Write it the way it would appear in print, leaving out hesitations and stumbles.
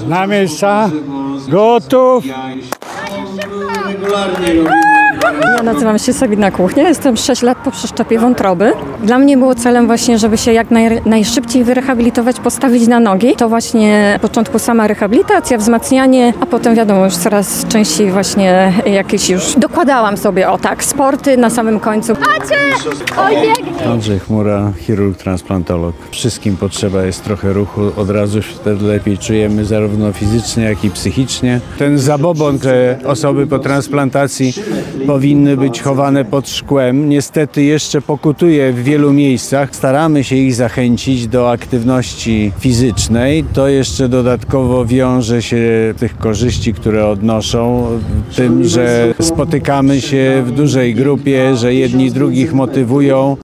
Na miejsca, gotów. Ja nazywam się Sabina Kuchnia, jestem 6 lat po przeszczepie wątroby. Dla mnie było celem właśnie, żeby się jak najszybciej wyrehabilitować, postawić na nogi. To właśnie na początku sama rehabilitacja, wzmacnianie, a potem wiadomo już coraz częściej właśnie jakieś już dokładałam sobie, sporty na samym końcu. Andrzej Chmura, chirurg, transplantolog. Wszystkim potrzeba jest trochę ruchu, od razu się wtedy lepiej czujemy, zarówno fizycznie, jak i psychicznie. Ten zabobon, że osoby po transplantacji powinny być chowane pod szkłem, niestety jeszcze pokutuje w wielu miejscach. Staramy się ich zachęcić do aktywności fizycznej. To jeszcze dodatkowo wiąże się tych korzyści, które odnoszą, tym, że spotykamy się w dużej grupie, że jedni drugich motywują.